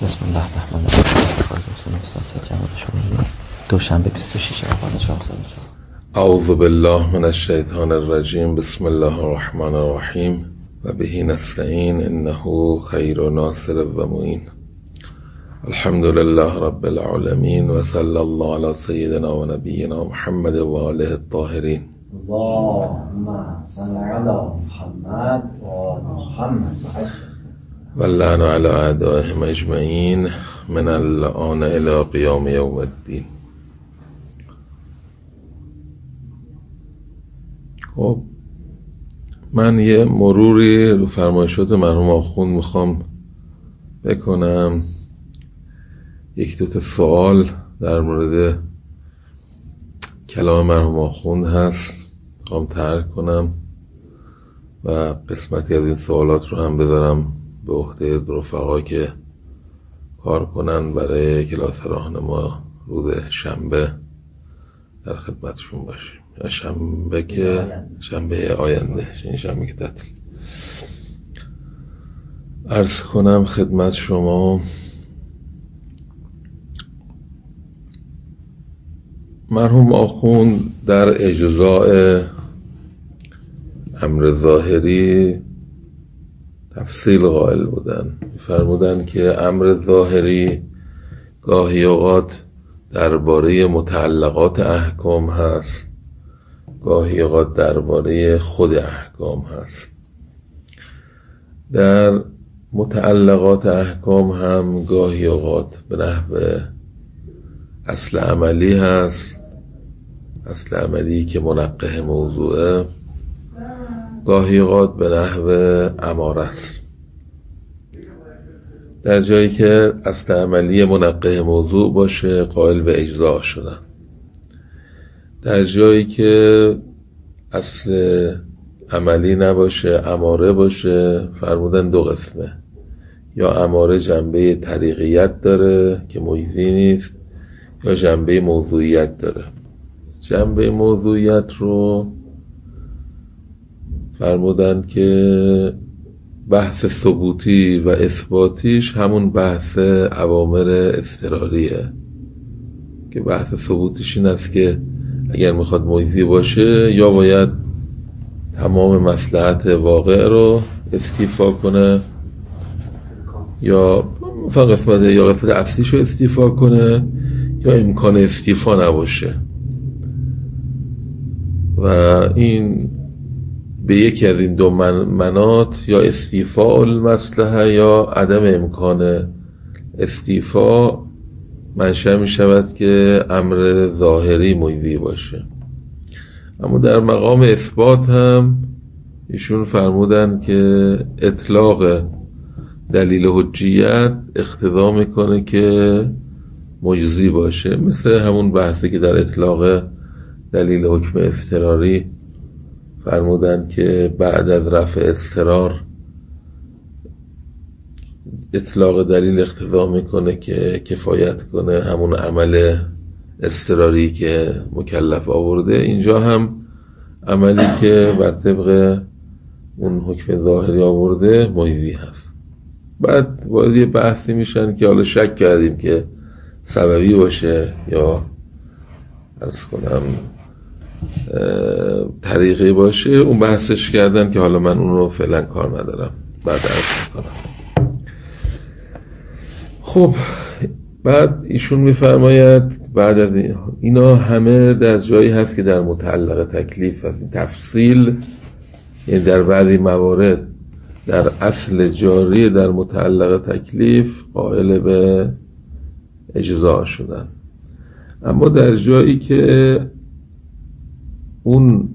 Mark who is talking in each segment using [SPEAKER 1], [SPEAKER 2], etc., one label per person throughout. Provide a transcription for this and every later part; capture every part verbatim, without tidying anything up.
[SPEAKER 1] بسم الله الرحمن الرحیم. دوشنبه بیست و ششم آبان چهارصد و چهار.
[SPEAKER 2] اعوذ بالله من الشیطان الرجیم. بسم الله الرحمن الرحیم و بهی نستعین انه خیر ناصر و معین. الحمد لله رب العالمین و صلی الله علی سیدنا و نبینا محمد و آله الطاهرین.
[SPEAKER 3] اللهم صل علی محمد و آل محمد
[SPEAKER 2] و اللعن علی اعدائهم اجمعین من الآن الی قیام یوم الدین. خب من یه مروری رو فرمایشات مرحوم آخوند میخوام بکنم. یک دو تا سوال در مورد کلام مرحوم آخوند هست میخوام طرح کنم و قسمتی از این سوالات رو هم بذارم به عهده رفقا که کار کنن برای کلاس راهنما روز شنبه در خدمتشون باشیم، یا شنبه که شنبه آینده، این شنبه که تعطیل. عرض کنم خدمت شما مرحوم آخوند در اجزاء امر ظاهری تفصیل قائل بودن. فرمودن که امر ظاهری گاهی اوقات درباره متعلقات احکام هست، گاهی اوقات درباره خود احکام هست. در متعلقات احکام هم گاهی اوقات به نحو اصل عملی هست، اصل عملی که منقح موضوعه، گاهی اوقات به نحو اماره است. در جایی که اصل عملی منقح موضوع باشه قائل به اجزا شدن، در جایی که اصل عملی نباشه اماره باشه فرمودن دو قسمه، یا اماره جنبه طریقیت داره که مویزی نیست، یا جنبه موضوعیت داره. جنبه موضوعیت رو فرمودن که بحث ثبوتی و اثباتیش همون بحث اوامر اضطراریه، که بحث ثبوتیش این است که اگر میخواد مویزی باشه یا باید تمام مصلحت واقع رو استیفا کنه، یا مثلا قسمت یا قسمت اصلیش رو استیفا کنه، یا امکان استیفا نباشه. و این به یکی از این دو مناط، یا استیفاء المصلحه یا عدم امکان استیفا، منشأ می شود که امر ظاهری مویزی باشه. اما در مقام اثبات هم ایشون فرمودن که اطلاق دلیل حجیت اقتضا میکنه که مجزی باشه، مثل همون بحثی که در اطلاق دلیل حکم اضطراری فرمودن که بعد از رفع اضطرار اطلاق دلیل اقتضا میکنه که کفایت کنه همون عمل اضطراری که مکلف آورده. اینجا هم عملی که بر طبق اون حکم ظاهری آورده مویزی هست. بعد وارد یه بحثی میشن که حالا شک کردیم که سببی باشه یا عرض کنم طریقی باشه، اون بحثش کردن که حالا من اون رو فعلا کار ندارم، بعد عرض میکنم. خب بعد ایشون میفرماید بعد از اینا همه در جایی هست که در متعلق تکلیف هست. تفصیل یعنی در بعضی موارد در اصل جاری در متعلق تکلیف قائل به اجزا شدن، اما در جایی که اون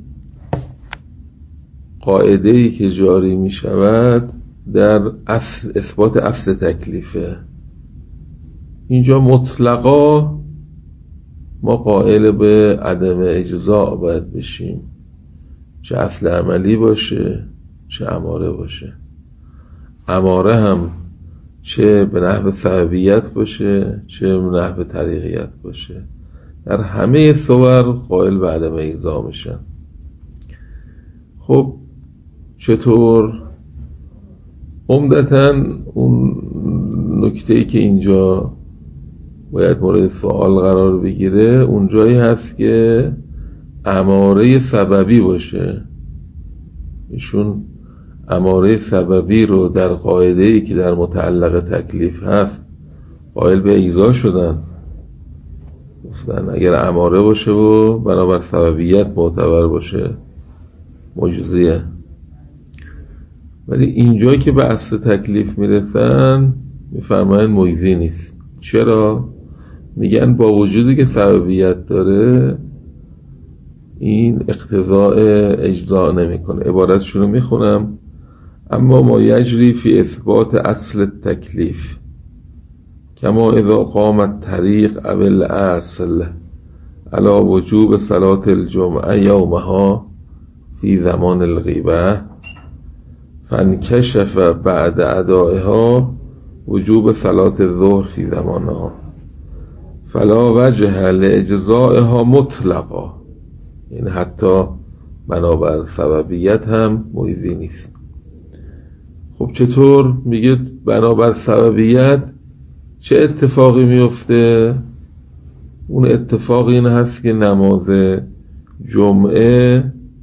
[SPEAKER 2] قاعده‌ای که جاری می شود در اثبات اصل تکلیفه، اینجا مطلقا ما قائل به عدم اجزا باید بشیم، چه اصل عملی باشه چه اماره باشه. اماره هم چه به نحو سببیت باشه چه به نحو طریقیت باشه، در همه صور قائل به عدم اجزا میشن. خب چطور؟ عمدتاً اون نکته‌ای که اینجا باید مورد سوال قرار بگیره اون جایی هست که اماره سببی باشه. ایشون اماره سببی رو در قاعده‌ای که در متعلق تکلیف هست قائل به ایضاح شدن، گفتن اگر اماره باشه و بنابر سببیت معتبر باشه مجزیه. ولی اینجا که به اصل تکلیف میرسن میفرماین مجزی نیست. چرا؟ میگن با وجودی که سببیت داره این اقتضاء اجزاء نمیکنه. عبارتشون رو میخونم: اما ما یجری فی اثبات اصل تکلیف کما اذا قام الطریق او الاصل علی وجوب صلاة الجمعه یومها فی زمان الغیبه فانکشف بعد ادائها وجوب صلاة الظهر فی زمانها فلا وجه لاجزائها مطلقا. این حتی بنابر سببیت هم مجزی نیست. خب چطور؟ میگه بنابر سببیت چه اتفاقی میفته؟ اون اتفاق این هست که نماز جمعه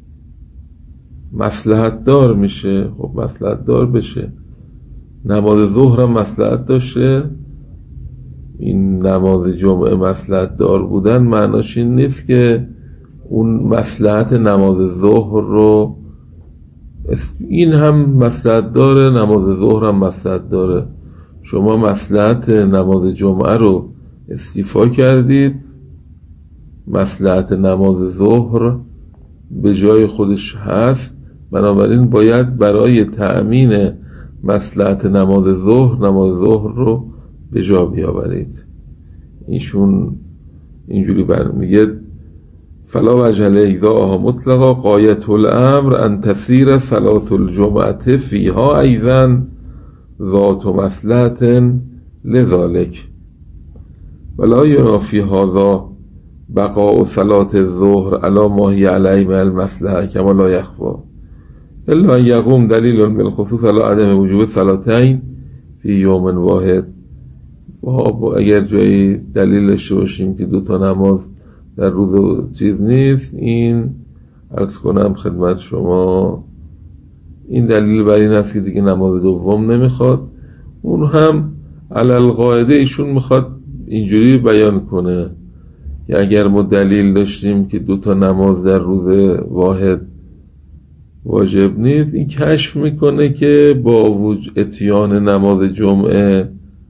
[SPEAKER 2] مصلحت دار میشه. خب مصلحت دار بشه، نماز ظهر هم مصلحت داشته. این نماز جمعه مصلحت دار بودن معناش این نیست که اون مصلحت نماز ظهر رو، این هم مصلحت داره نماز ظهر هم مصلحت داره، شما مصلحت نماز جمعه رو استیفا کردید، مصلحت نماز ظهر به جای خودش هست، بنابراین باید برای تأمین مصلحت نماز ظهر نماز ظهر رو به جا بیاورید. ایشون اینجوری برمیگه: فلا وجه لاجزائها مطلقا غایة الامر ان تسیر صلاة الجمعه فیها ایضا ذات مصلحة لذلك ولا ینافی هذا بقاء صلاة الظهر علی ما هی علیه من المصلحه کما لا یخفی الا ان یقوم دلیل بالخصوص علی عدم وجوب صلاتین فی یوم واحد. اگر جایی دلیل داشته باشیم که دو تا نماز در روز چیز نیست، این عرض کنم خدمت شما این دلیل بر این است که دیگه نماز دوم نمیخواد. اون هم علل قاعده ایشون میخواد اینجوری بیان کنه که اگر ما دلیل داشتیم که دو تا نماز در روز واحد واجب نیست، این کشف میکنه که با وجود اتیان نماز جمعه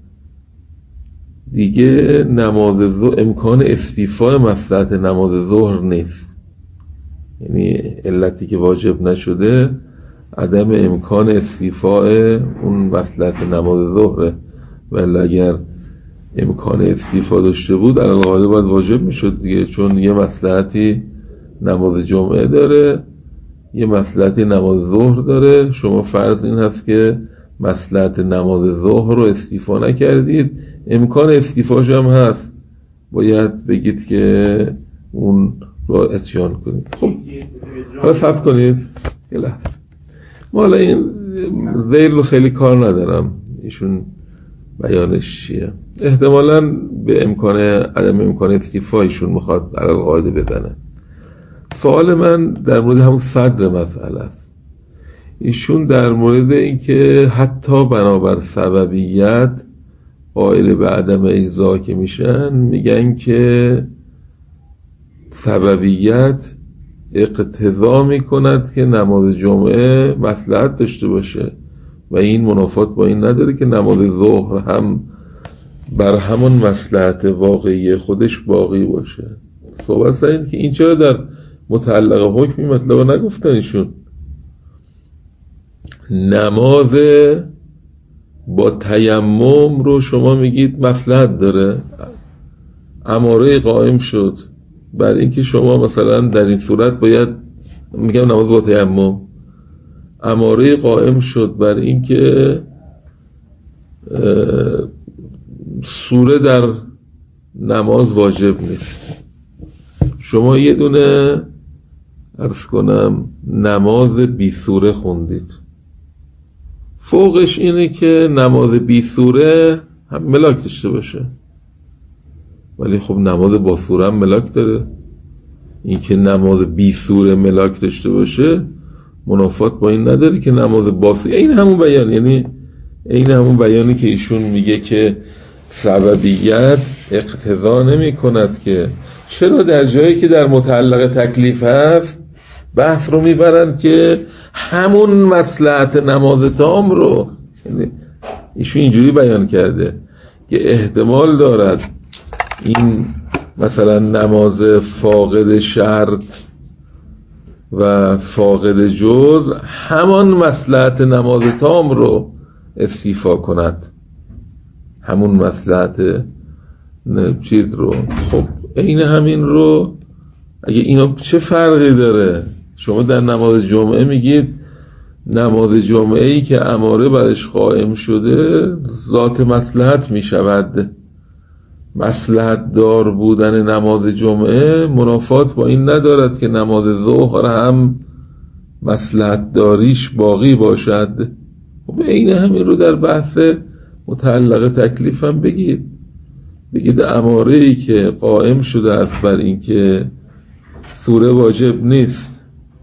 [SPEAKER 2] دیگه نماز ظهر امکان استیفای مصلحت نماز ظهر نیست. یعنی علتی که واجب نشده عدم امکان استیفای اون مصلحت نماز ظهره، ولی اگر امکان استیفا داشته بود علی القاعده باید واجب میشد دیگه، چون یه مصلحتی نماز جمعه داره یه مصلحتی نماز ظهر داره. شما فرض این هست که مصلحت نماز ظهر رو استیفا نکردید، امکان استیفاش هم هست، باید بگید که اون رو اتیان کنید. خب حالا صبر کنید یه لحظه، ما حالا این ذیل رو خیلی کار ندارم ایشون بیانش چیه، احتمالاً به امکان عدم امکان استیفا ایشون میخواد علی القاعده بدنه. سوال من در مورد همون صدر مسئله است. ایشون در مورد این که حتی بنابر سببیت قائل به عدم اجزا که میشن، میگن که سببیت اقتضا میکند که نماز جمعه مصلحت داشته باشه و این منافات با این نداره که نماز ظهر هم بر همون مصلحت واقعی خودش باقی باشه. صحبت سعید که این چرا در متعلق حکمی مطلب نگفتن ایشون؟ نماز با تیمم رو شما میگید مصلحت داره، اماره قائم شد بر اینکه شما مثلا در این صورت باید، میگم نماز با تیمم، اماره قائم شد بر اینکه سوره در نماز واجب نیست. شما یه دونه عرض کنم نماز بی سوره خوندید، فوقش اینه که نماز بی سوره هم ملاک داشته باشه. ولی خب نماز با سوره هم ملاک داره. این که نماز بی سوره ملاک داشته باشه منافات با این نداره که نماز با سوره. این همون بیان، یعنی این همون بیانی که ایشون میگه که سببیت اقتضا نمی کند که چرا در جایی که در متعلق تکلیف هست بحث رو میبرن که همون مصلحت نماز تام رو، یعنی ایشون اینجوری بیان کرده که احتمال دارد این مثلا نماز فاقد شرط و فاقد جز همان مصلحت نماز تام رو استیفا کند، همون مصلحت چیز رو. خب این همین رو اگه اینا چه فرقی داره؟ شما در نماز جمعه میگید نماز جمعه ای که اماره برش قائم شده ذات مصلحت میشود. مصلحت دار بودن نماز جمعه منافات با این ندارد که نماز ظهر هم مصلحت داریش باقی باشد. خب این همین رو در بحث متعلق تکلیف هم بگید. بگید اماره ای که قائم شده است بر این که سوره واجب نیست،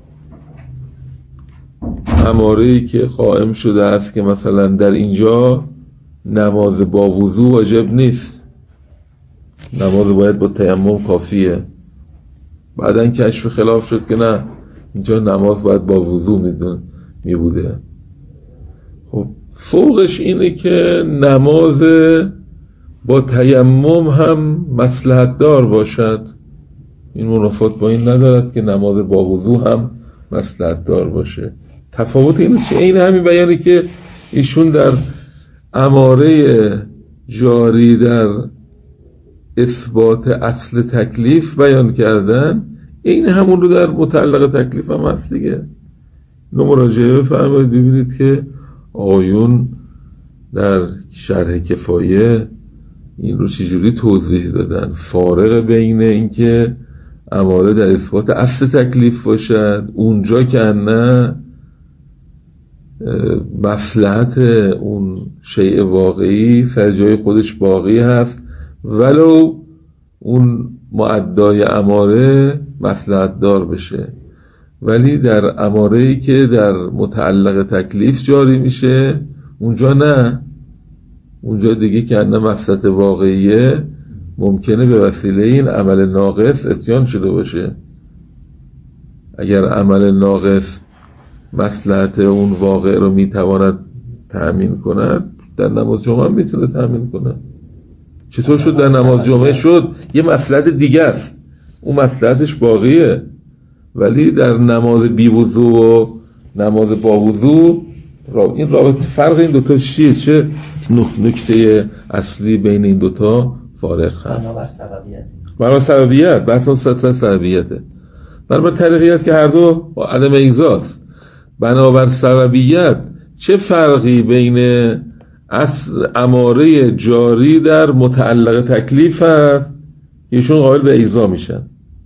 [SPEAKER 2] اماره ای که قائم شده است که مثلا در اینجا نماز با وضو واجب نیست، نماز باید با تیمم کافیه. بعداً کشف خلاف شد که نه اینجا نماز باید با وضو میدون می بوده. خب فوقش اینه که نماز با تیمم هم مصلحت دار باشد. این منافات با این ندارد که نماز با وضو هم مصلحت دار باشه. تفاوت اینه چه؟ این همین بیانی که ایشون در اماره جاری در اثبات اصل تکلیف بیان کردن، این همون رو در متعلق تکلیف هم هست دیگه. اینو مراجعه بفرمایید ببینید که آیون در شرح کفایه این رو چجوری توضیح دادن. فارق بین این که اماره در اثبات اصل تکلیف باشد، اونجا که نه مصلحت اون شیء واقعی سر جای خودش باقی هست ولو اون معدای اماره مصلحت دار بشه. ولی در اماره‌ای که در متعلق تکلیف جاری میشه اونجا نه، اونجا دیگه که نه مصلحت واقعیه ممکنه به وسیله این عمل ناقص اتیان شده باشه. اگر عمل ناقص مصلحت اون واقع رو میتواند تأمین کند، در نماز جمعه میتونه تأمین کند. چطور شد در نماز جمعه شد یه مصلحت دیگه است، اون مصلحتش باقیه، ولی در نماز بی وضو و نماز با وضو این رابطه فرق این دوتا چیه؟ چه نکته اصلی بین این دوتا فارق هست؟
[SPEAKER 3] بنابر سببیت
[SPEAKER 2] بنابر سببیت بحث اون سطح سببیته. بنابر تدقیقیت که هر دو با عدم اجزاست. بنابر سببیت چه فرقی بین اصل اماره جاری در متعلق تکلیف هست ایشون قابل به اجزا میشن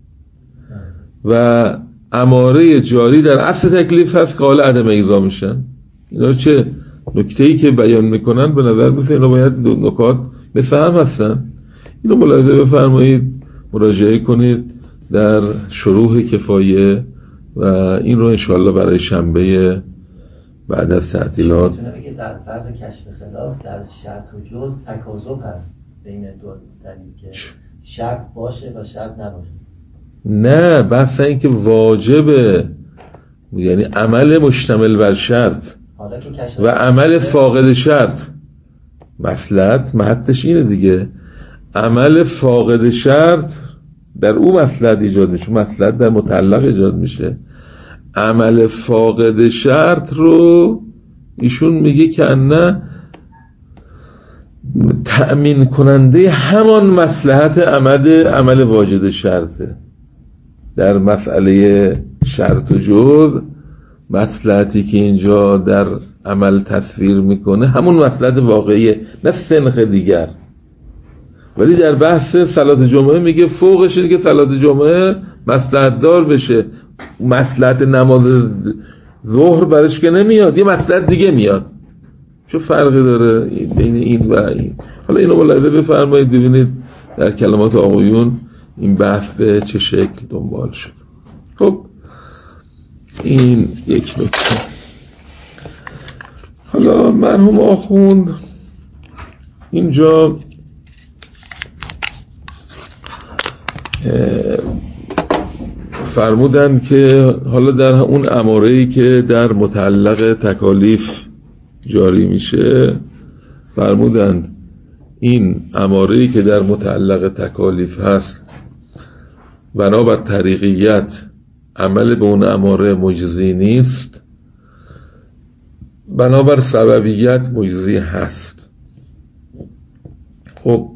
[SPEAKER 2] و اماره جاری در اصل تکلیف هست قابل عدم اجزا میشن. اینا چه نکته‌ای که بیان میکنن به نظر میسه اینا باید دو نکات مثل هم هستن. اینو ملاحظه بفرمایید، مراجعه کنید در شروح کفایه و این رو انشاءالله برای شنبه بعد از تعطیلات.
[SPEAKER 3] میتونه بگه در فرض کشف خلاف در شرط و جز تکاذب هست بین دو دلیل که شرط باشه و شرط نباشه.
[SPEAKER 2] نه، بحث این که واجبه، یعنی عمل مشتمل بر شرط و عمل فاقد شرط. مصلحت محطش اینه دیگه، عمل فاقد شرط در او مصلحت ایجاد میشه، مصلحت در متعلق ایجاد میشه. عمل فاقد شرط رو ایشون میگه که نه تأمین کننده همان مصلحت عمل عمل واجد شرطه. در مسئله شرط و جز مصلحتی که اینجا در عمل تصویر میکنه همون مصلحت واقعیه، نه سنخ دیگر. ولی در بحث صلات جمعه میگه فوقش اینه که صلات جمعه مصلحت دار بشه، مصلحت نماز ظهر برش که نمیاد، یه مصلحت دیگه میاد. چه فرقی داره بین این و این؟ حالا اینو ملاحظه بفرمایید ببینید در کلمات آقایون این بحث به چه شکل دنبال شد. خب این یک نکته. حالا مرحوم آخوند اینجا فرمودن که حالا در اون اماره‌ای که در متعلق تکالیف جاری میشه، فرمودند این اماره‌ای که در متعلق تکالیف هست بنابر طریقیت عمل به اون اماره مجزی نیست، بنابر سببیت مجزی هست. خب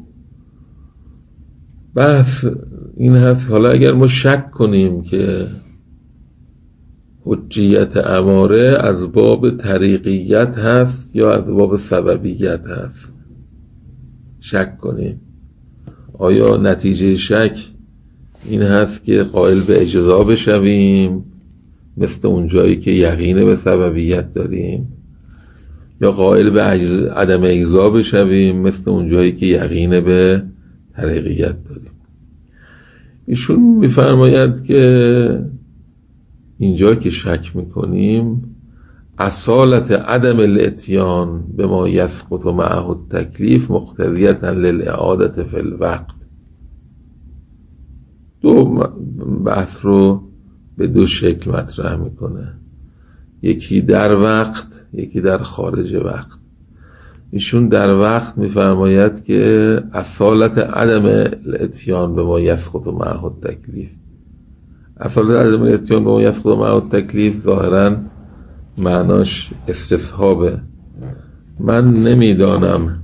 [SPEAKER 2] بحث این هست حالا اگر ما شک کنیم که حجیت اماره از باب طریقیت هست یا از باب سببیت هست، شک کنیم، آیا نتیجه شک این هست که قائل به اجزا بشویم مثل اون جایی که یقین به سببیت داریم، یا قائل به عدم اجزا بشویم مثل اون جایی که یقین به طریقیت داریم؟ ایشون میفرماید که اینجا که شک میکنیم اصالت عدم الاتیان به ما یسقط معه التکلیف مقتضیتا للإعادة فی الوقت. دو بحث رو به دو شکل مطرح میکنه، یکی در وقت، یکی در خارج وقت. ایشون در وقت میفرماید که اصالت عدم الاتیان به ما یسقط معه التکلیف، اصالت عدم الاتیان به ما یسقط معه التکلیف ظاهراً معناش استصحابه. من نمیدانم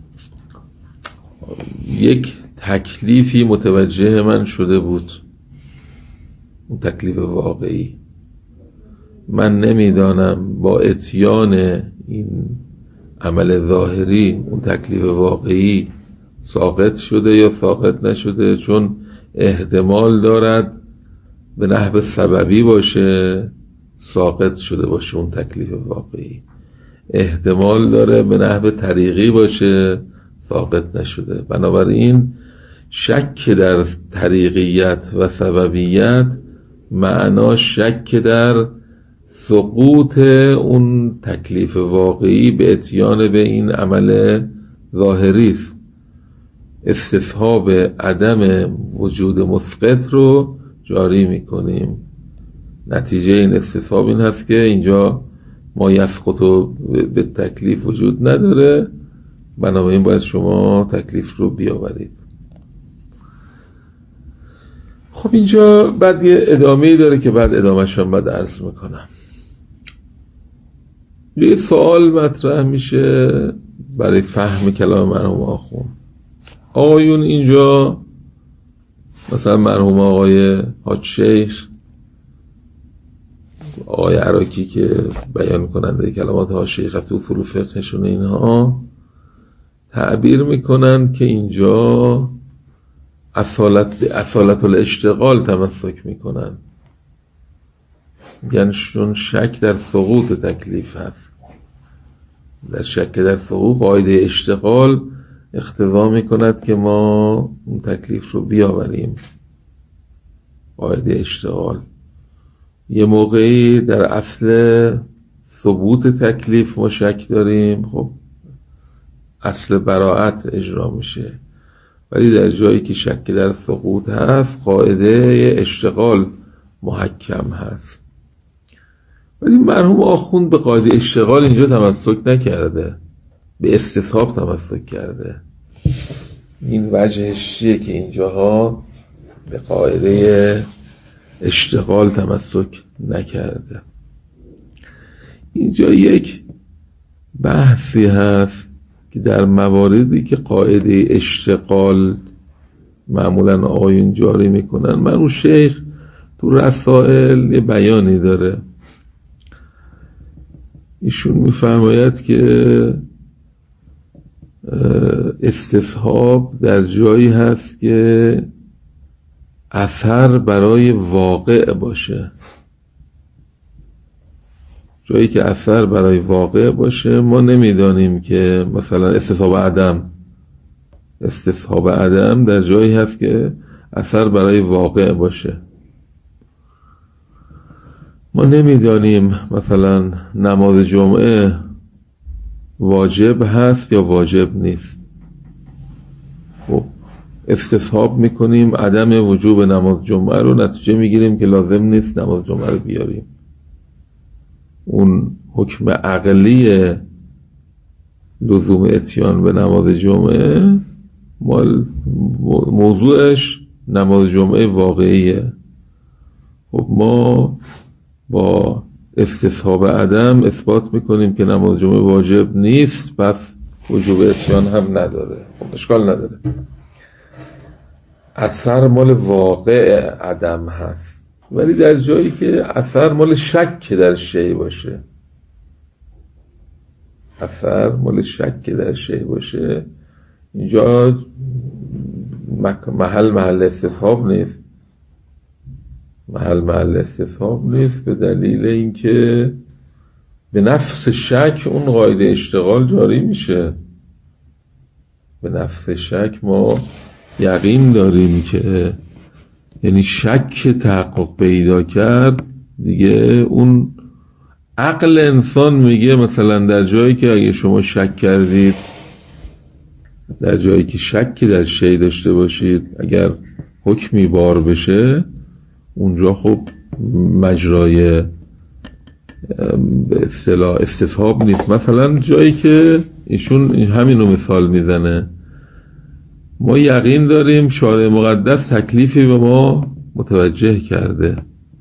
[SPEAKER 2] یک تکلیفی متوجه من شده بود، اون تکلیف واقعی، من نمیدانم با اتیان این عمل ظاهری اون تکلیف واقعی ساقط شده یا ساقط نشده، چون احتمال دارد به نحو سببی باشه ساقط شده باشه اون تکلیف واقعی، احتمال داره به نحو طریقی باشه ساقط نشده. بنابراین شک در طریقیت و سببیت معنا شک در سقوط اون تکلیف واقعی به اتیان به این عمل ظاهری است. استصحاب عدم وجود مسقط رو جاری میکنیم. نتیجه این استصحاب این هست که اینجا ما یسقط به تکلیف وجود نداره، بنابراین باید شما تکلیف رو بیاورید. خب اینجا بعد یه ادامه‌ای داره که بعد ادامه‌ش هم بعد عرض میکنم. یه سوال مطرح میشه برای فهم کلام مرحوم آخوند. آقایون اینجا مثلا مرحوم آقای حاج شیخ، آقای عراقی که بیان کننده کلمات حاج شیخ از اصول فقهشون، اینها تعبیر میکنن که اینجا اصالت به اصالت الاشتغال تمسک میکنن، یعنی چون شک در سقوط تکلیف هست، در شک در سقوط قاعده اشتغال اقتضا میکند که ما اون تکلیف رو بیاوریم. قاعده اشتغال یه موقعی در اصل ثبوت تکلیف ما شک داریم، خب اصل براءت اجرا میشه، ولی در جایی که شک در سقوط هست قاعده اشتغال محکم هست. ولی مرحوم آخوند به قاعده اشتغال اینجا تمسک نکرده، به استصحاب تمسک کرده. این وجهش چیه که اینجاها به قاعده اشتغال تمسک نکرده؟ اینجا یک بحثی هست که در مواردی که قاعده اشتغال معمولا آقایون جاری میکنن، مرحوم شیخ تو رسائل یه بیانی داره. ایشون میفرماید که استصحاب در جایی هست که اثر برای واقع باشه. جایی که اثر برای واقع باشه ما نمیدانیم که مثلا استصحاب عدم استصحاب عدم در جایی هست که اثر برای واقع باشه. ما نمیدانیم مثلا نماز جمعه واجب هست یا واجب نیست. خب استصحاب میکنیم عدم وجوب نماز جمعه رو، نتیجه میگیریم که لازم نیست نماز جمعه رو بیاریم. اون حکم عقلی لزوم اتیان به نماز جمعه موضوعش نماز جمعه واقعیه. خب ما با استصحاب عدم اثبات میکنیم که نماز جمعه واجب نیست، پس وجوب اتیان هم نداره. خب اشکال نداره، اثر مال واقع عدم هست. ولی در جایی که اثر مال شک در شی باشه، اثر مال شک در شی باشه، اینجا محل محل استصحاب نیست، محل محل استصحاب نیست به دلیل اینکه به نفس شک اون قاعده اشتغال جاری میشه. به نفس شک ما یقین داریم که یعنی شک تحقق پیدا کرد دیگه، اون عقل انسان میگه مثلا در جایی که اگه شما شک کردید، در جایی که شکی در شی داشته باشید، اگر حکمی بار بشه اونجا خب مجرای به اصطلاح استصحاب نیست. مثلا جایی که ایشون همینو مثال میزنه، ما یقین داریم شارع مقدس تکلیفی به ما متوجه کرده،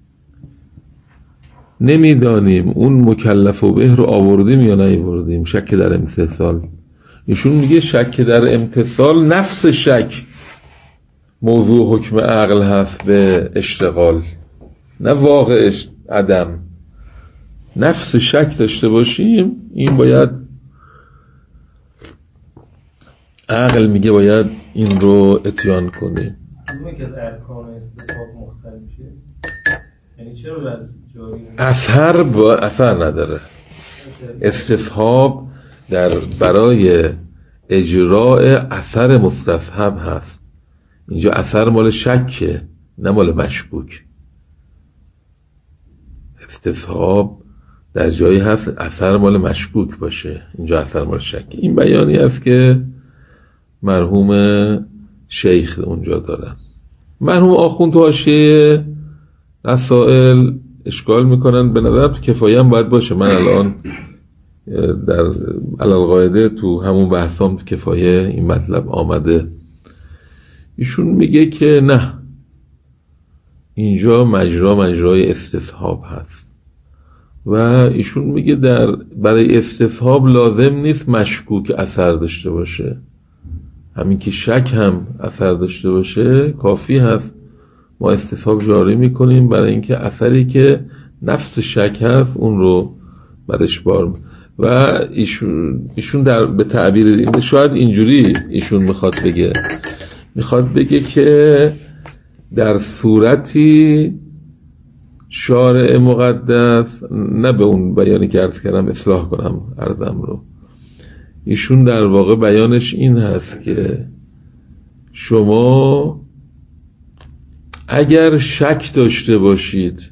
[SPEAKER 2] نمیدانیم اون مکلف و به رو آوردیم یا نیاوردیم، شک در امتثال. ایشون میگه شک در امتثال نفس شک موضوع حکم عقل هست به اشتغال، نه واقعش عدم. نفس شک داشته باشیم، این باید عقل میگه باید این رو اتیان کنیم.
[SPEAKER 4] اون که از ارکان استصحاب مختلفه، یعنی چرا باید جاری
[SPEAKER 2] اثر با اثر نداره. استصحاب در برای اجراء اثر مستصحب هست. اینجا اثر مال شکه نه مال مشکوک. استصحاب در جایی هست اثر مال مشکوک باشه، اینجا اثر مال شکه. این بیانی است که مرحوم شیخ اونجا دارن. مرحوم آخوند تو حاشیه رسائل اشکال میکنن، به نظرم تو کفایه هم باید باشه. من الان در علالقاعده تو همون بحثام تو کفایه این مطلب آمده. ایشون میگه که نه، اینجا مجرا مجرای استصحاب هست و ایشون میگه در برای استصحاب لازم نیست مشکوک اثر داشته باشه، همین که شک هم اثر داشته باشه کافی هست. ما استصحاب جاری میکنیم برای اینکه اثری که نفس شک هست اون رو برش بار. و ایشون, ایشون در به تعبیر شاید اینجوری ایشون میخواد بگه میخواد بگه که در صورتی شارع مقدس، نه به اون بیانی که عرض کردم اصلاح کنم عرضم رو، ایشون در واقع بیانش این هست که شما اگر شک داشته باشید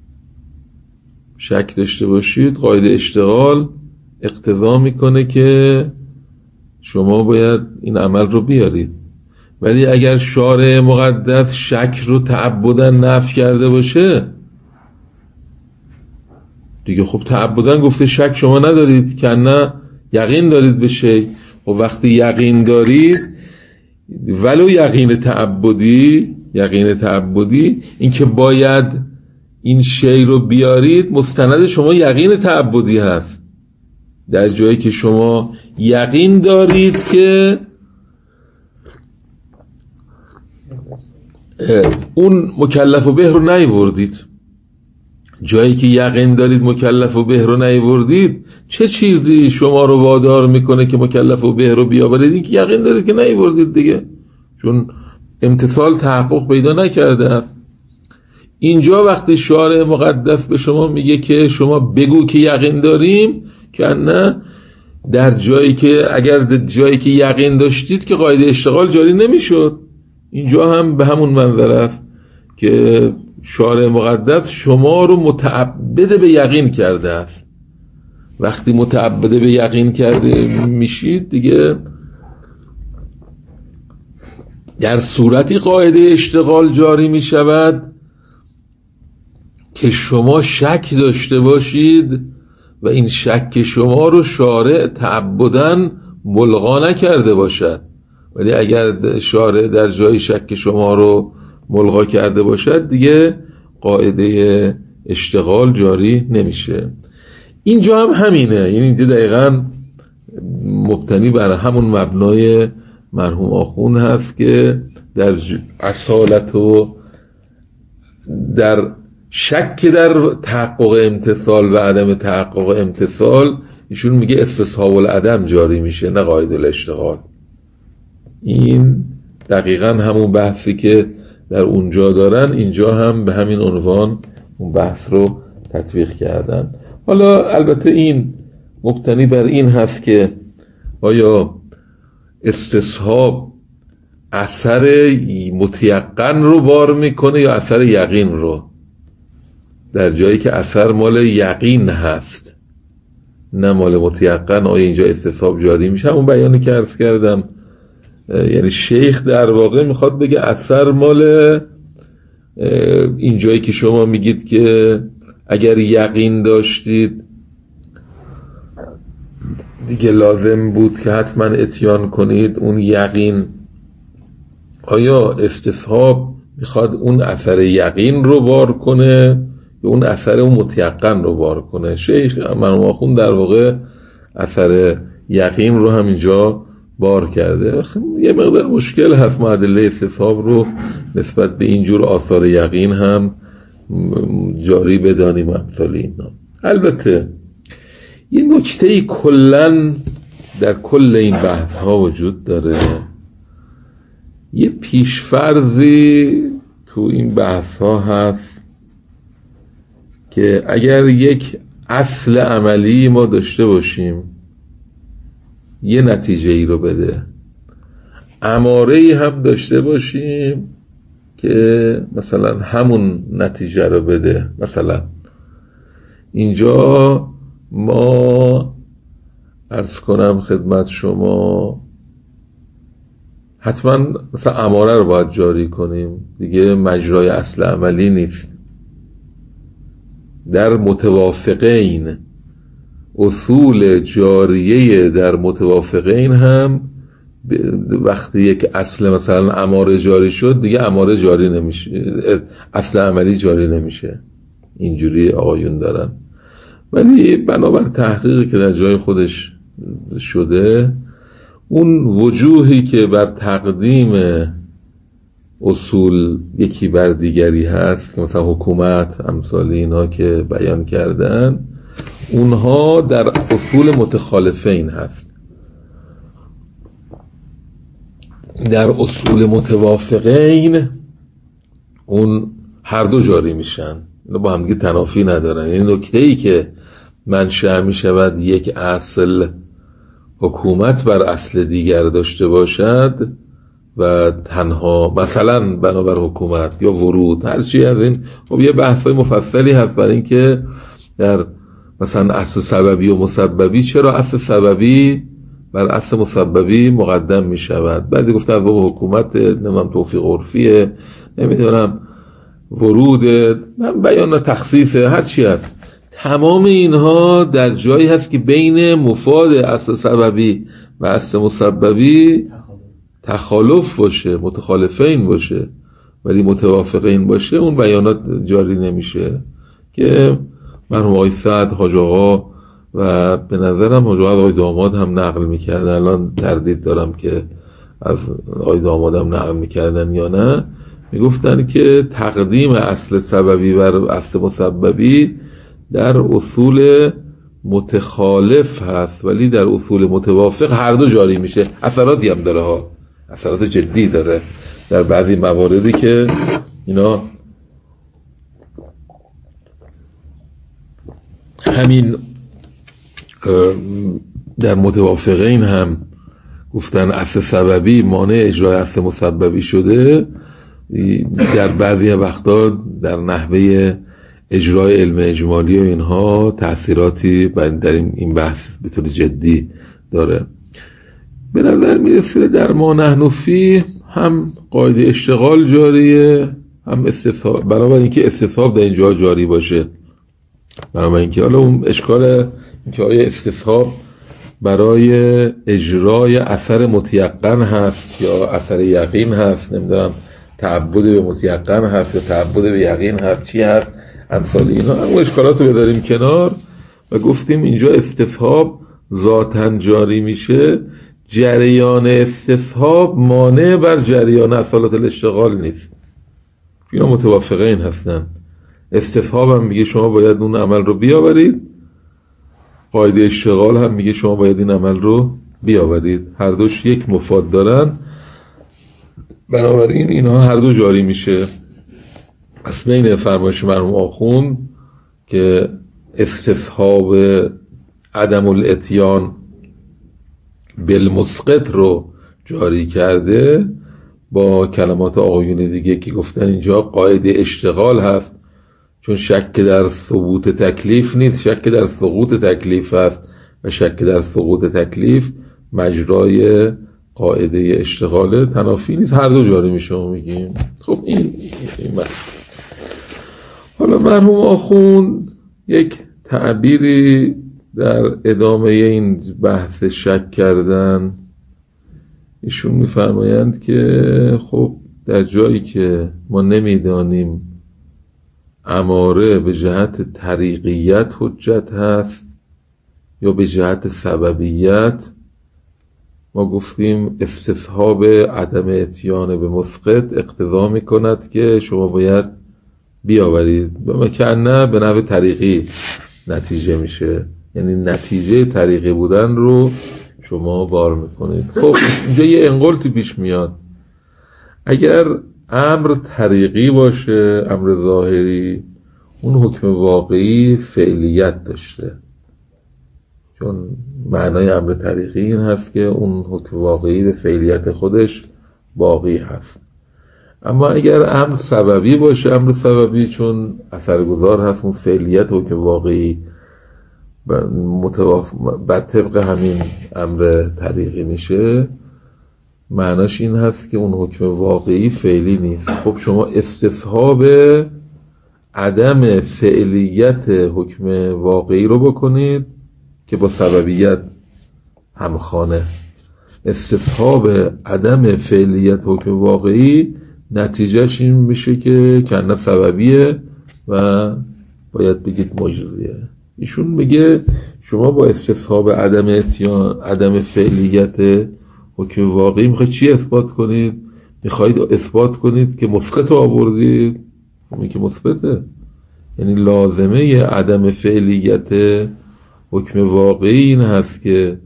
[SPEAKER 2] شک داشته باشید قاعده اشتغال اقتضا میکنه که شما باید این عمل رو بیارید. ولی اگر شارع مقدس شک رو تعبداً نفی کرده باشه دیگه خب تعبداً گفته شک شما ندارید که نه یقین دارید به شی. و وقتی یقین دارید ولو یقین تعبدی یقین تعبدی این که باید این شی رو بیارید مستند شما یقین تعبدی هست. در جایی که شما یقین دارید که اون مکلف و به رو نیوردید، جایی که یقین دارید مکلف و به رو نیوردید، چه چیزی شما رو وادار میکنه که مکلف و به رو بیاورید؟ این که یقین دارید که نیوردید دیگه، چون امتثال تحقق پیدا نکرده است. اینجا وقتی شارع مقدس به شما میگه که شما بگو که یقین داریم، که نه در جایی که اگر در جایی که یقین داشتید که قاعده اشتغال جاری نمیشد. اینجا هم به همون منظر است که شارع مقدس شما رو متعبد به یقین کرده است. وقتی متعبد به یقین کرده میشید دیگه در صورتی قاعده اشتغال جاری میشود که شما شک داشته باشید و این شک شما رو شارع تعبداً ملغا نکرده باشد. ولی اگر شارع در جای شک شما رو ملغا کرده باشد دیگه قاعده اشتغال جاری نمیشه. اینجا هم همینه، یعنی اینجا دقیقاً مبتنی بر همون مبنای مرحوم آخوند هست که در اصالت و در شک در تحقق امتثال و عدم تحقق امتثال ایشون میگه استصحاب العدم جاری میشه، نه قاعده الاشتغال. این دقیقاً همون بحثی که در اونجا دارن اینجا هم به همین عنوان اون بحث رو تطبیق کردن. حالا البته این مبتنی بر این هست که آیا استصحاب اثر متیقن رو بار میکنه یا اثر یقین رو، در جایی که اثر مال یقین هست نه مال متیقن، آیا اینجا استصحاب جاری میشه؟ همون بیانی که عرض کردم، یعنی شیخ در واقع میخواد بگه اثر مال این جایی که شما میگید که اگر یقین داشتید دیگه لازم بود که حتما اتیان کنید، اون یقین آیا استصحاب میخواد اون اثر یقین رو بار کنه یا اون اثر اون متیقن رو بار کنه؟ شیخ مرحوم آخوند در واقع اثر یقین رو هم اینجا بار کرده. یه مقدار مشکل هست معادله استصحاب رو نسبت به اینجور آثار یقین هم جاری بدانیم امثال اینا. البته یه نکته کلن در کل این بحث ها وجود داره، یه پیشفرضی تو این بحث ها هست که اگر یک اصل عملی ما داشته باشیم یه نتیجه ای رو بده، اماره ای هم داشته باشیم که مثلا همون نتیجه رو بده. مثلا اینجا ما عرض کنم خدمت شما حتما مثلا اماره رو باید جاری کنیم دیگه، مجرای اصل عملی نیست. در متوافقین اصول جاریه در متوافقین هم وقتی یک اصل مثلا اماره جاری شد دیگه اماره جاری نمیشه، اصل عملی جاری نمیشه. اینجوری آقایون دارن. ولی بنابر تحقیقی که در جای خودش شده، اون وجوهی که بر تقدیم اصول یکی بر دیگری هست که مثلا حکومت امثال اینا که بیان کردن، اونها در اصول متخالفین هست. در اصول متوافقین اون هر دو جاری میشن، اینا با هم دیگه تنافی ندارن. این نکته‌ای که منشأ میشود یک اصل حکومت بر اصل دیگر داشته باشد و تنها مثلا بنابر حکومت یا ورود هرچی از این، خب یه بحثای مفصلی هست برای این که در مثلا اصل سببی و مسببی چرا اصل سببی بر اصل مسببی مقدم می شود. بعضی گفتن از باب حکومت، نمیدونم توفیق عرفیه، نمیدونم ورود، من بیان تخصیص، هرچی هست. تمام اینها در جایی هست که بین مفاد اصل سببی و اصل مسببی تخالف باشه، متخالفین باشه، ولی متوافقین باشه، اون بیانات جاری نمیشه. که مرحوم آقای سعد حاج آقا و به نظرم حاج آقای داماد هم نقل میکردن، الان تردید دارم که از آقای داماد هم نقل میکردن یا نه، میگفتن که تقدیم اصل سببی بر اصل مسببی در اصول متخالف هست ولی در اصول متوافق هر دو جاری میشه. اثراتی هم داره ها، اثرات جدی داره در بعضی مواردی که اینا همین در متوافقین هم گفتن اصل سببی مانع اجرای اصل مسببی شده. در بعضی وقتا در نحوه اجرای علم اجمالی و اینها تأثیراتی در این بحث به طور جدی داره. به نظر میرسه در ما نحن فیه هم قاعده اشتغال جاریه، هم استصحاب، برای اینکه استصحاب در اینجا جاری باشه. برای اینکه حالا اون اشکال اینکه آیا استصحاب برای اجرای اثر متیقن هست یا اثر یقین هست، نمیدونم تعبد به متیقن هست یا تعبد به یقین هست، چی هست، امثال اینا. اون اشکالات رو بذاریم کنار و گفتیم اینجا استصحاب ذاتاً جاری میشه. جریان استصحاب مانع بر جریان اصالت الاشتغال نیست. اینا متوافقین هستن. استصحاب هم میگه شما باید اون عمل رو بیاورید، قاعده اشتغال هم میگه شما باید این عمل رو بیاورید. هر دوش یک مفاد دارن، بنابراین اینها هر دو جاری میشه. پس بین فرمایش مرحوم آخوند که استصحاب عدم الاتیان بالمسقط رو جاری کرده با کلمات آقایون دیگه که گفتن اینجا قاعده اشتغال هست، چون شک در ثبوت تکلیف نیست، شک در سقوط تکلیف هست و شک در سقوط تکلیف مجرای قاعده اشتغال تنافی نیست، هر دو جاری میشه میگیم. خب این, این من. حالا مرحوم آخوند یک تعبیری در ادامه این بحث شک کردن، ایشون میفرمایند که خب در جایی که ما نمیدانیم اماره به جهت طریقیت حجت هست یا به جهت سببیت، ما گفتیم استصحاب عدم اتیان به مسقط اقتضا میکند که شما باید بیاورید، به مکنه به نحو طریقی نتیجه میشه، یعنی نتیجه طریقی بودن رو شما بار میکنید. خب اینجا یه انقلتی پیش میاد. اگر امر طریقی باشه، امر ظاهری، اون حکم واقعی فعلیت داشته، چون معنای امر طریقی این هست که اون حکم واقعی به فعلیت خودش باقی هست. اما اگر امر سببی باشه، امر سببی چون اثرگذار هست، اون فعلیت حکم واقعی متوافق بر طبق همین امر طریقی میشه، معناش این هست که اون حکم واقعی فعلی نیست. خب شما استصحاب عدم فعلیت حکم واقعی رو بکنید که با سببیت همخانه. استصحاب عدم فعلیت حکم واقعی نتیجهش این میشه که کنه سببیه و باید بگید مجزیه. ایشون میگه شما با استصحاب عدم اتیان عدم فعلیت حکم واقعی میخواید چی اثبات کنید؟ میخواید اثبات کنید که مسقط آوردید، میگه که مثبته، یعنی لازمه عدم فعلیت حکم واقعی این هست که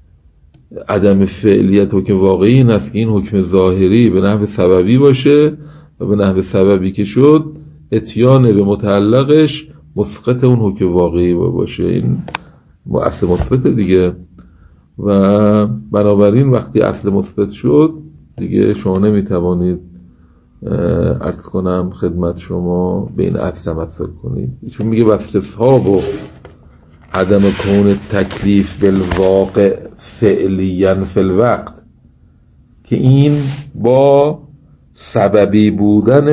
[SPEAKER 2] عدم فعلیت حکم واقعی این هست که این حکم ظاهری به نحو سببی باشه و به نحو سببی که شد اتیان به متعلقش مسقط اون حکم واقعی باشه. این اصل مثبت دیگه، و بنابراین وقتی اصل مثبت شد دیگه شما نمیتوانید عرض کنم خدمت شما به این اصل تمثل کنید. چون میگه استصحاب و عدم کون تکلیف بالواقع فعلیا فی الوقت، که این با سببی بودن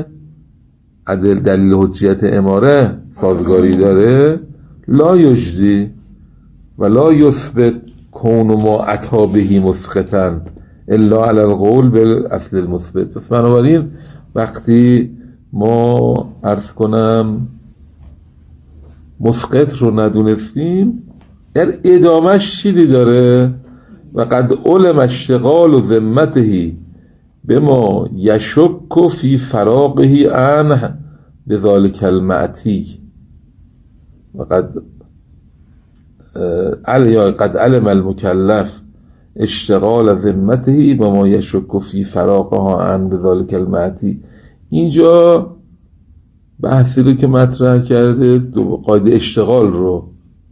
[SPEAKER 2] عدل دلیل حجیت اماره سازگاری داره، لا یجزی و لا یثبت کون ما عطا بهی مسقطا الا علی القول بالاصل المثبت. پس بنابراین وقتی ما عرض کنم مسقط رو ندونستیم، در ادامهش چیزی داره و قد علم اشتغال و ذمتهی به ما یشک فی فراقهی عنه بذالک المعتی و قد یا قد علم المکلف اشتغال ذمتهی به ما یشک فی فراقها عنه بذالک المعتی. اینجا بحثی رو که مطرح کرده دو قاعده اشتغال رو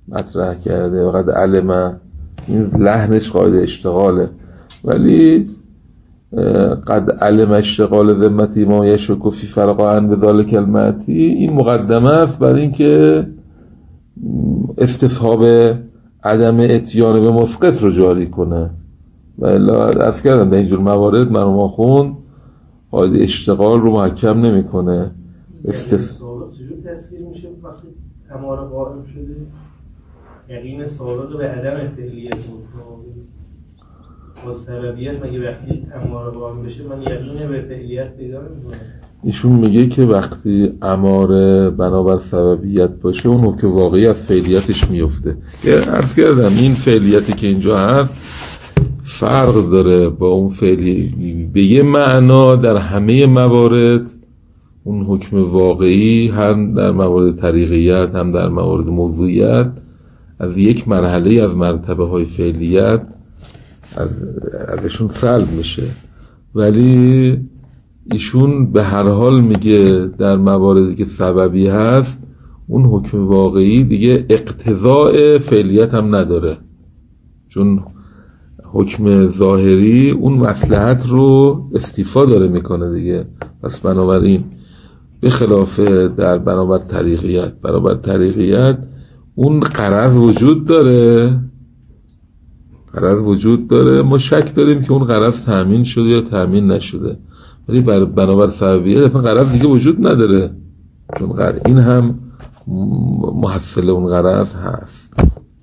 [SPEAKER 2] مطرح کرده و قد علم، این لحنش قاعده اشتغاله، ولی قد علم اشتغال ذمتی ما یشک فی فرقان به ذالک المعتی، این مقدمه است برای اینکه استصحاب عدم اتیان به مسقط رو جاری کنه. و الا عرض کردم در اینجور موارد مرحوم آخوند قاعده اشتغال رو محکم نمیکنه.
[SPEAKER 4] استثبات چجور تصویر میشه وقتی اماره قائم شده؟ یقین سابق به عدم فعلیت بود با سببیت، مگه وقتی اماره قائم بشه من یقین به فعلیت پیدا نمیکنم؟
[SPEAKER 2] ایشون میگه که وقتی اماره بنابر سببیت باشه اون حکم واقعی از فعلیتش میفته. عرض کردم این فعلیتی که اینجا هست فرق داره با اون فعلی، به یه معنا در همه موارد اون حکم واقعی هم در موارد طریقیت هم در موارد موضوعیت از یک مرحله از مرتبه های فعلیت از ازشون سلب میشه، ولی ایشون به هر حال میگه در مواردی که سببی هست اون حکم واقعی دیگه اقتضاء فعلیت هم نداره، چون حکم ظاهری اون مصلحت رو استیفا داره میکنه دیگه. پس بنابراین به خلاف در بنابر طریقیت، بنابر طریقیت اون غرض وجود داره، غرض وجود داره، ما شک داریم که اون غرض تامین شده یا تامین نشده، ولی بنابر سببیت اصلا غرض دیگه وجود نداره، چون غرض این هم محصل اون غرض هست.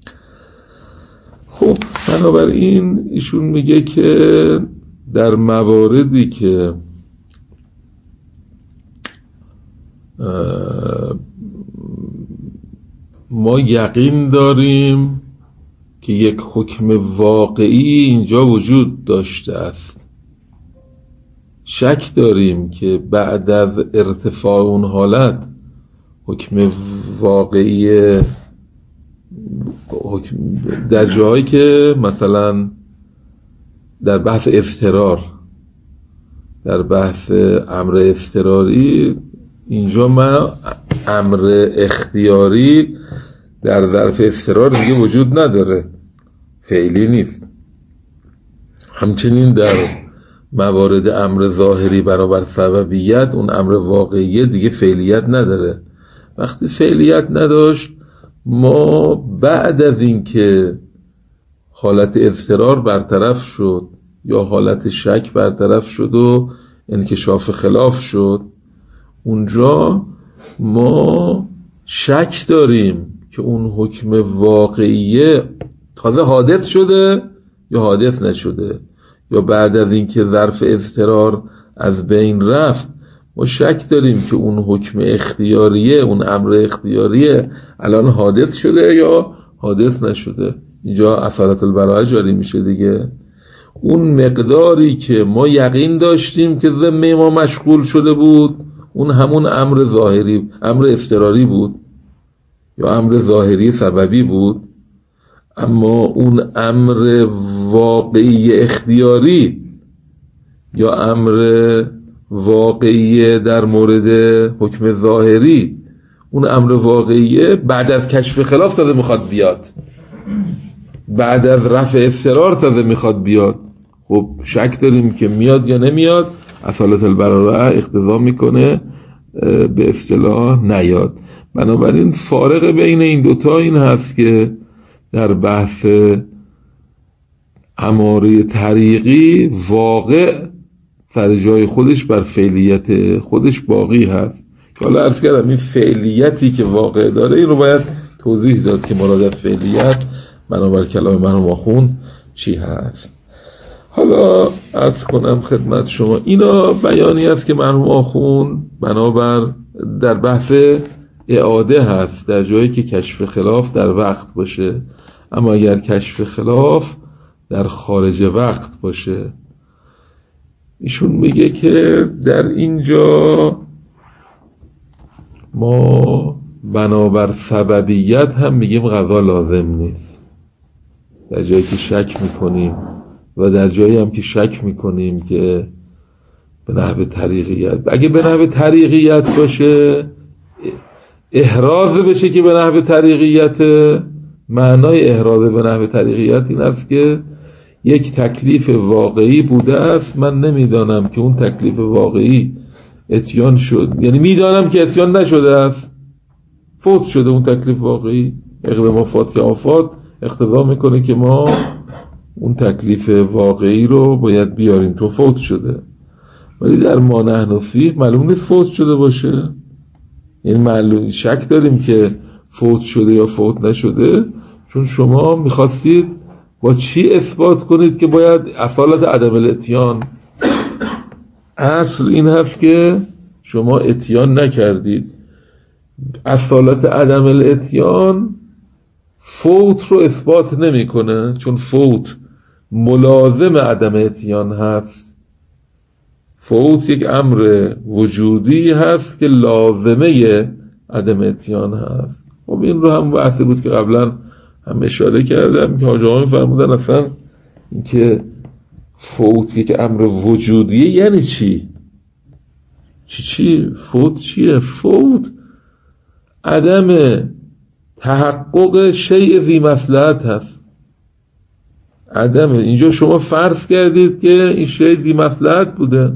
[SPEAKER 2] خب بنابراین ایشون میگه که در مواردی که ما یقین داریم که یک حکم واقعی اینجا وجود داشته است، شک داریم که بعد از ارتفاع اون حالت حکم واقعی حکم در جایی که مثلا در بحث اضطرار، در بحث امر اضطراری، اینجا من امر اختیاری در ظرف اضطرار دیگه وجود نداره، فعلی نیست. همچنین در موارد امر ظاهری برابر سببیت اون امر واقعی دیگه فعلیت نداره. وقتی فعلیت نداشت، ما بعد از اینکه حالت اضطرار برطرف شد یا حالت شک برطرف شد و انکشاف خلاف شد، اونجا ما شک داریم که اون حکم واقعیه تازه حادث شده یا حادث نشده، یا بعد از اینکه ظرف اضطرار از بین رفت ما شک داریم که اون حکم اختیاریه، اون امر اختیاریه الان حادث شده یا حادث نشده. اینجا اصالت البراءه جاری میشه دیگه. اون مقداری که ما یقین داشتیم که ذمه ما مشغول شده بود، اون همون امر ظاهری، امر اضطراری بود یا امر ظاهری سببی بود، اما اون امر واقعی اختیاری یا امر واقعی در مورد حکم ظاهری، اون امر واقعی بعد از کشف خلاف تازه میخواد بیاد، بعد از رفع اضطرار تازه میخواد بیاد. خب شک داریم که میاد یا نمیاد، اصالت البراءه اقتضا میکنه به اصطلاح نیاد. بنابراین فارق بین این دوتا این هست که در بحث اماره طریقی واقع سر جای خودش بر فعلیت خودش باقی هست. حالا عرض کردم این فعلیتی که واقع داره این رو باید توضیح داد که مراد از فعلیت بنابر کلام مرحوم آخوند چی هست. حالا عرض کنم خدمت شما اینا بیانی است که مرحوم آخوند بنابر در بحث اعاده هست در جایی که کشف خلاف در وقت باشه، اما اگر کشف خلاف در خارج وقت باشه، ایشون میگه که در اینجا ما بنابر سببیت هم میگیم قضا لازم نیست، در جایی که شک میکنیم و در جایی هم که شک میکنیم که به نحو طریقیت، اگه به نحو طریقیت باشه احراز بشه که به نحو طریقیت، معنای احراز به نحو طریقیت این است که یک تکلیف واقعی بوده است، من نمیدانم که اون تکلیف واقعی اتیان شد، یعنی میدانم که اتیان نشده است، فوت شده اون تکلیف واقعی. اقدام آفات که آفات اقتضا میکنه که ما اون تکلیف واقعی رو باید بیاریم، تو فوت شده. ولی در ما نحن فیه معلوم نیست فوت شده باشه، یعنی معلوم شک داریم که فوت شده یا فوت نشده، چون شما میخواستید با چی اثبات کنید که باید اصالت عدم الاتیان؟ اصل این هست که شما اتیان نکردید. اصالت عدم الاتیان فوت رو اثبات نمیکنه، چون فوت ملازم عدم اتیان هست. فوت یک امر وجودی هست که لازمه عدم اتیان هست. خب این رو هم بحثی بود که قبلا هم اشاره کردم که حاج آقا فرمودن اصلا این که فوت یک امر وجودیه یعنی چی؟ چی چی؟ فوت چیه؟ فوت عدم تحقق شیء ذی مصلحت هست. عدم، اینجا شما فرض کردید که این شیء ذی مصلحت بوده،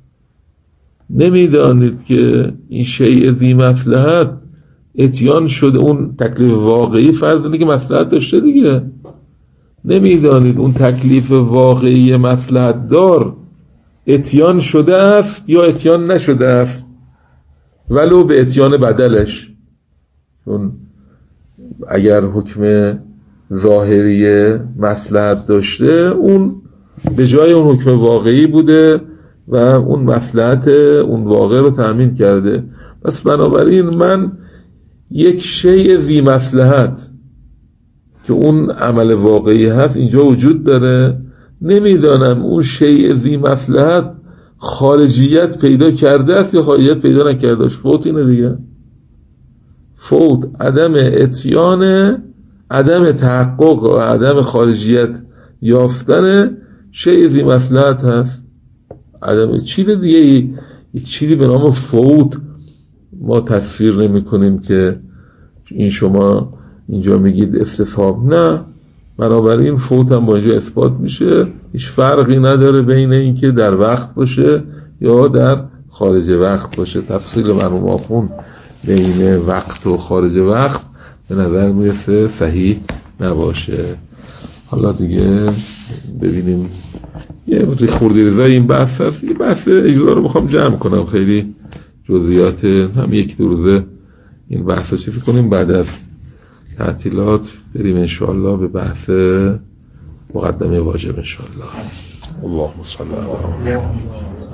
[SPEAKER 2] نمیدانید که این شیء ذی مصلحت اتیان شده، اون تکلیف واقعی فرض اینه که مصلحت داشته دیگه، نمیدانید اون تکلیف واقعی مصلحت دار اتیان شده است یا اتیان نشده است، ولو به اتیان بدلش. چون اگر حکم ظاهری مصلحت داشته، اون به جای اون حکم واقعی بوده و اون مصلحت اون واقع رو تأمین کرده. پس بنابراین من یک شیء ذی مصلحت که اون عمل واقعی هست اینجا وجود داره، نمیدانم اون شیء ذی مصلحت خارجیت پیدا کرده است یا خارجیت پیدا نکرده است. فوت اینه دیگه، فوت عدم اتیان، عدم تحقق و عدم خارجیت یافتن شیء ذی مصلحت هست. عدم چیز دیگه، یک چیزی به نام فوت ما تصویر نمی کنیم که این شما اینجا میگید استصحاب، نه، بنابراین فوت هم با اینجا اثبات میشه. هیچ فرقی نداره بین این که در وقت باشه یا در خارج وقت باشه. تفصیل مرحوم آخوند بین وقت و خارج وقت به نظر میرسه صحیح نباشه. حالا دیگه ببینیم یه ریخوردی رضای این بحث هست. یه بحث اجزا رو میخوام جمع کنم، خیلی جزئیات هم یک دو روزه این بحث رو چیزی کنیم، بعد از تعطیلات بریم انشاءالله به بحث مقدمه واجب انشاءالله. اللهم صل علی محمد.